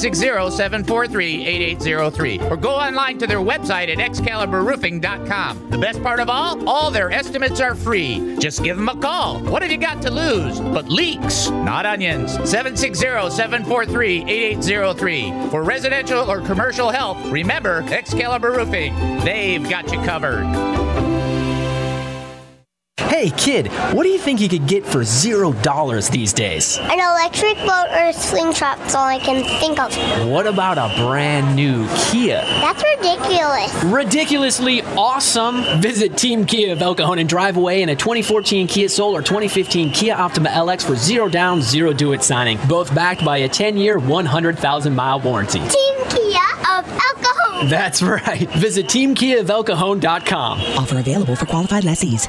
760-743-8803. Or go online to their website at excaliburroofing.com. The best part of all their estimates are free. Just give them a call. What have you got to lose? But leaks, not onions. 760-743-8803. For residential or commercial help, remember Excalibur Roofing. They've got you covered. Hey, kid, what do you think you could get for $0 these days? An electric boat or a slingshot, that's all I can think of. What about a brand new Kia? That's ridiculous. Ridiculously awesome. Visit Team Kia of El Cajon and drive away in a 2014 Kia Soul or 2015 Kia Optima LX for $0 down, $0 due at signing. Both backed by a 10-year, 100,000-mile warranty. Team Kia of El Cajon. That's right. Visit teamkiaofelcajon.com. Offer available for qualified lessees.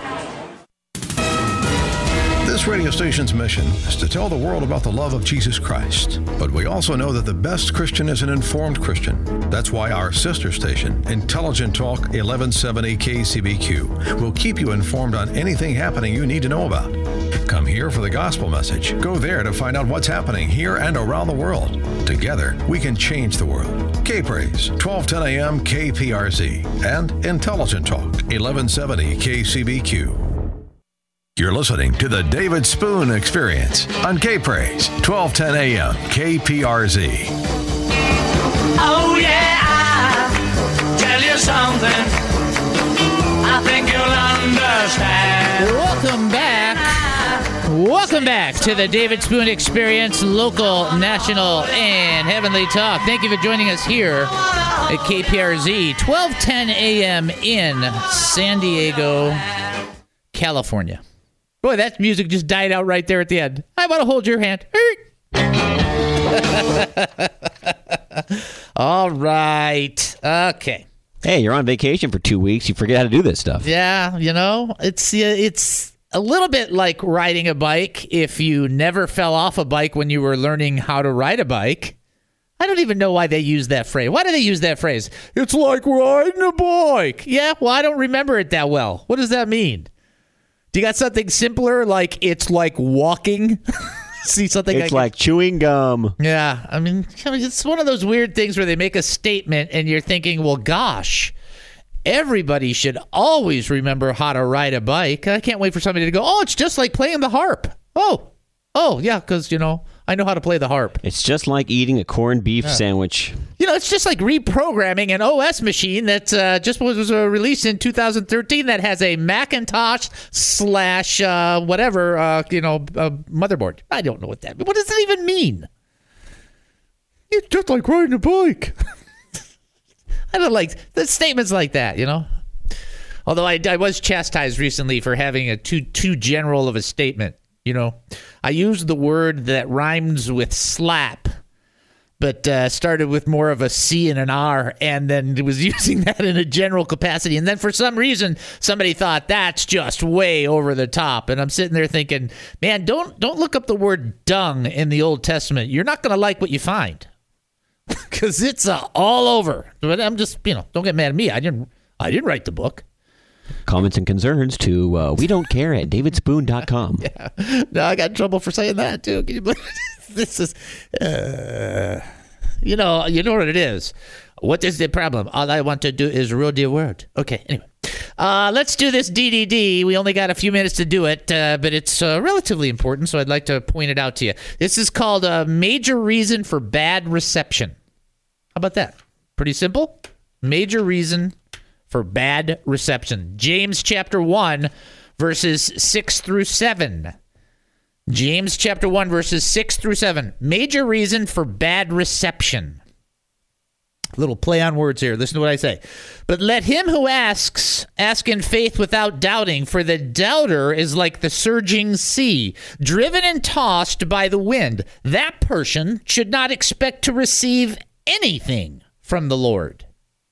This radio station's mission is to tell the world about the love of Jesus Christ. But we also know that the best Christian is an informed Christian. That's why our sister station, Intelligent Talk 1170 KCBQ, will keep you informed on anything happening you need to know about. Come here for the gospel message. Go there to find out what's happening here and around the world. Together, we can change the world. K-Praise, 1210 a.m. KPRZ, and Intelligent Talk 1170 KCBQ. You're listening to the David Spoon Experience on K-Praise, 1210 a.m. KPRZ. Oh yeah, I'll tell you something I think you'll understand. Welcome back to the David Spoon Experience, local, national, and heavenly talk. Thank you for joining us here at KPRZ, 1210 a.m. in San Diego, California. Boy, that music just died out right there at the end. I want to hold your hand. All right. Okay. Hey, you're on vacation for 2 weeks. You forget how to do this stuff. Yeah, it's a little bit like riding a bike if you never fell off a bike when you were learning how to ride a bike. I don't even know why they use that phrase. Why do they use that phrase? It's like riding a bike. Yeah, well, I don't remember it that well. What does that mean? Do you got something simpler, like it's like walking? See something? It's like chewing gum. Yeah, I mean, it's one of those weird things where they make a statement and you're thinking, well, gosh, everybody should always remember how to ride a bike. I can't wait for somebody to go, oh, it's just like playing the harp. Oh, yeah, because, I know how to play the harp. It's just like eating a corned beef sandwich. It's just like reprogramming an OS machine that just was released in 2013 that has a Macintosh / whatever, motherboard. I don't know what that means. What does it even mean? It's just like riding a bike. I don't like the statements like that, Although I was chastised recently for having a too general of a statement. I used the word that rhymes with slap, but started with more of a C and an R, and then was using that in a general capacity. And then for some reason, somebody thought that's just way over the top. And I'm sitting there thinking, man, don't look up the word dung in the Old Testament. You're not going to like what you find because it's all over. But I'm just, don't get mad at me. I didn't write the book. Comments and concerns to we don't care at davidspoon.com. Yeah. No, I got in trouble for saying that too. Can you believe this is you know what it is. What is the problem? All I want to do is rule the word. Okay, anyway. Let's do this DDD. We only got a few minutes to do it, but it's relatively important, so I'd like to point it out to you. This is called a major reason for bad reception. How about that? Pretty simple. Major reason for bad reception. James chapter 1, verses 6 through 7. James chapter 1, verses 6 through 7. Major reason for bad reception. Little play on words here. Listen to what I say. But let him who asks, ask in faith without doubting, for the doubter is like the surging sea, driven and tossed by the wind. That person should not expect to receive anything from the Lord.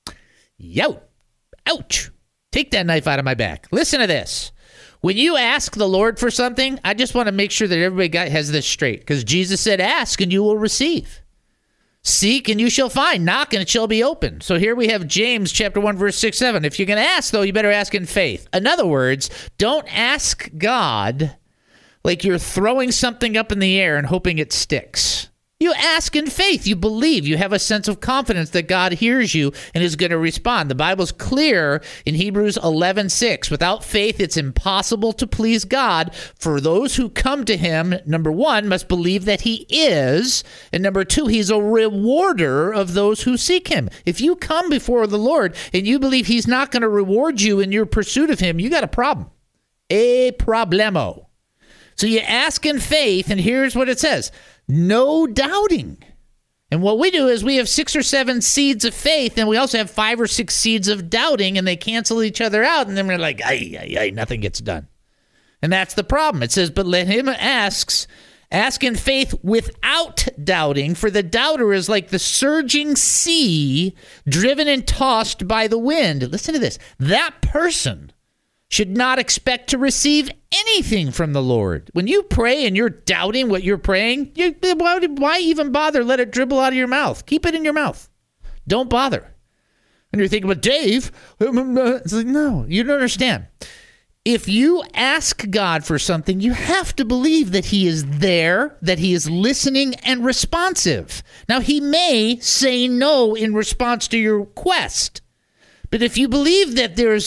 Ouch. Take that knife out of my back. Listen to this. When you ask the Lord for something, I just want to make sure that everybody has this straight, because Jesus said, ask and you will receive. Seek and you shall find. Knock and it shall be open. So here we have James chapter 1, verse 6, 7. If you're going to ask, though, you better ask in faith. In other words, don't ask God like you're throwing something up in the air and hoping it sticks. You ask in faith. You believe. You have a sense of confidence that God hears you and is going to respond. The Bible's clear in Hebrews 11:6. Without faith, it's impossible to please God. For those who come to him, number one, must believe that he is. And number two, he's a rewarder of those who seek him. If you come before the Lord and you believe he's not going to reward you in your pursuit of him, you got a problem. A problemo. So you ask in faith, and here's what it says. No doubting. And what we do is we have 6 or 7 seeds of faith, and we also have 5 or 6 seeds of doubting, and they cancel each other out, and then we're like, nothing gets done. And that's the problem. It says, but let him ask in faith without doubting, for the doubter is like the surging sea, driven and tossed by the wind. Listen to this. That person should not expect to receive anything from the Lord. When you pray and you're doubting what you're praying, why even bother? Let it dribble out of your mouth. Keep it in your mouth. Don't bother. And you're thinking, but Dave, it's like, no, you don't understand. If you ask God for something, you have to believe that he is there, that he is listening and responsive. Now, he may say no in response to your request. But if you believe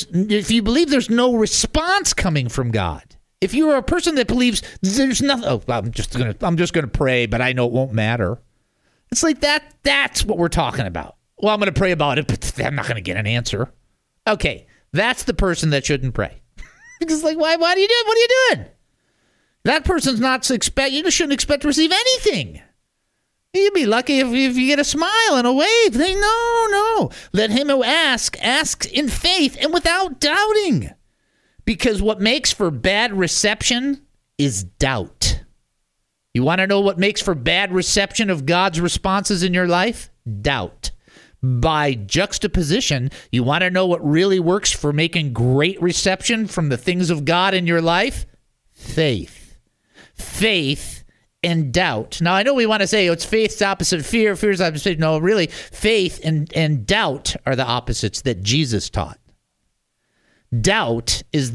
there's no response coming from God, if you are a person that believes there's nothing, I'm just gonna pray, but I know it won't matter. It's like that. That's what we're talking about. Well, I'm gonna pray about it, but I'm not gonna get an answer. Okay, that's the person that shouldn't pray. Because why do you do it? What are you doing? That person's not you shouldn't expect to receive anything. You'd be lucky if you get a smile and a wave. No. Let him who ask in faith and without doubting. Because what makes for bad reception is doubt. You want to know what makes for bad reception of God's responses in your life? Doubt. By juxtaposition, you want to know what really works for making great reception from the things of God in your life? Faith. Faith and doubt. Now, I know we want to say it's faith's opposite of fear, fear's opposite of faith. No, really, faith and doubt are the opposites that Jesus taught. Doubt is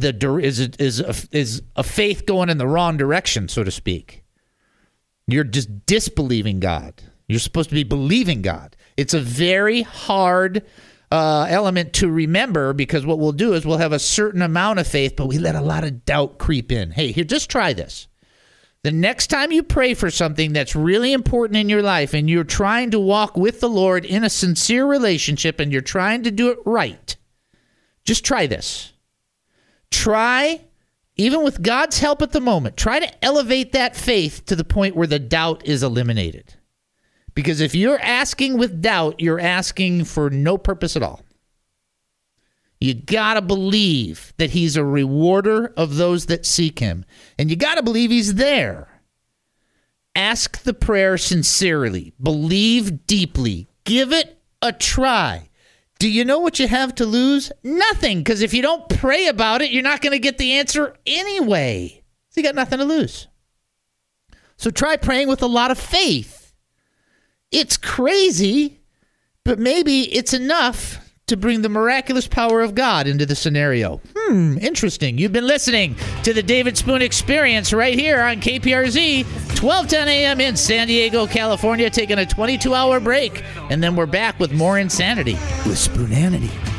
a faith going in the wrong direction, so to speak. You're just disbelieving God. You're supposed to be believing God. It's a very hard element to remember, because what we'll do is we'll have a certain amount of faith, but we let a lot of doubt creep in. Hey, here, just try this. The next time you pray for something that's really important in your life and you're trying to walk with the Lord in a sincere relationship and you're trying to do it right, just try this. Try, even with God's help at the moment, try to elevate that faith to the point where the doubt is eliminated. Because if you're asking with doubt, you're asking for no purpose at all. You got to believe that he's a rewarder of those that seek him. And you got to believe he's there. Ask the prayer sincerely. Believe deeply. Give it a try. Do you know what you have to lose? Nothing, because if you don't pray about it, you're not going to get the answer anyway. So you got nothing to lose. So try praying with a lot of faith. It's crazy, but maybe it's enough to bring the miraculous power of God into the scenario. Interesting. You've been listening to the David Spoon Experience right here on KPRZ, 12:10 a.m. in San Diego, California, taking a 22-hour break. And then we're back with more insanity with Spoonanity.